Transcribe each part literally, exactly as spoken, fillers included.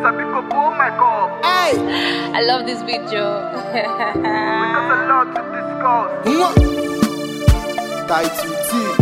Hey! I love this video. There's a lot to discuss. Mwah! Title T.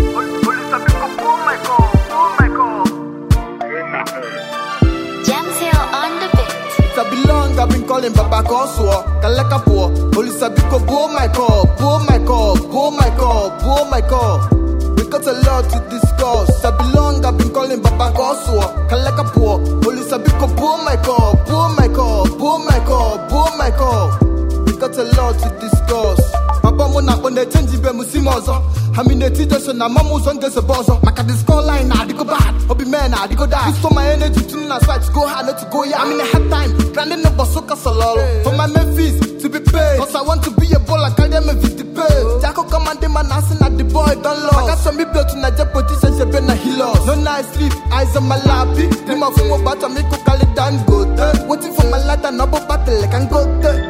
Jamsil on the beat. It's a belong, I've been calling Baba Koswo, Kaleka Po, Olisabiko, blow my call, blow my call, blow my call, blow my call. We got a lot to discuss. It's a belong, I've been calling Baba Koswo, Kaleka Po, Olisabiko, blow my call, blow my call, blow my call, blow my call. We got a lot to discuss. Papa mona on the change be musimozo. Hamine teacher na mamu on the bozo. Maka the score line na di go bad. Obi man na di go die. You my energy to na fight go hard not to go ya. I'm in a hard time. Grinding no basoka salolo. For my Memphis to be paid. Cause I want to be a baller. Carry them with the pay. Jacko command man asking at the boy don't love. I got some people to na jump position she been na hilos. No night sleep. Eyes on my lappy. Dream of mo bata me ko call it down go. Waiting for my light and no battle like and go there.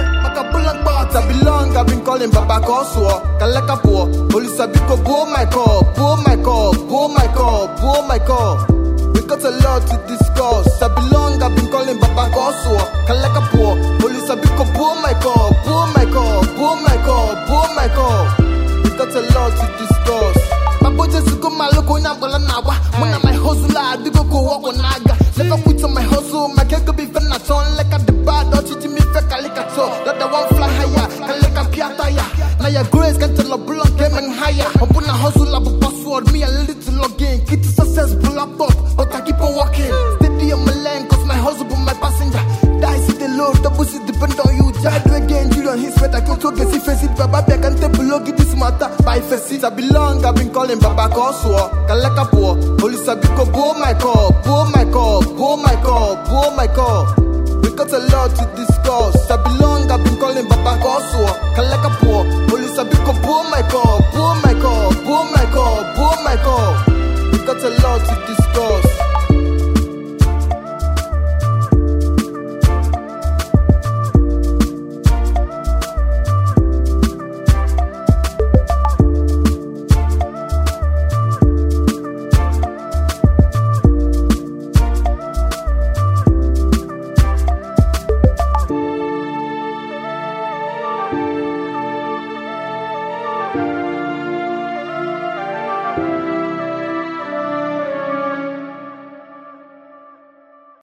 I belong, I've been calling Baba Koswo, Kaleka Po, Olisabiko, blow my call, blow my call, blow my call, blow my call. We got a lot to discuss. I belong, I've been calling Baba Koswo, Kaleka Po, Olisabiko, blow my call, blow my call, blow my call, blow my call. We got a lot to discuss. Babo just go my local Nambola Nawa, when I'm my hustle, I do go walk on Naga. Never quit on my hustle, my cake could be fun at all, like at the bar, don't you me fake a lick at all. Let the one fly higher, can lick a piataya. Now your grace can tell a block game and higher. Open a hustle, have a password, me a little login. Get to success, pull up up, but I keep on walking. Steady on my lane, cause my hustle, but my passenger. Die, see the load, double see depend on you. Try to again, you don't hit sweat, I can talk, get face it, Baba, I can take below, get this matter. By face it, I belong, I've been calling Baba Koswo, Kaleka Po, Olisabiko, blow my call, blow my call, blow my call, blow my call. We got a lot to discuss. I belong, I've been calling Baba Koswo, Kaleka Po, Olisabiko, blow my call, blow my call, blow my call, blow my call. We got a lot to discuss.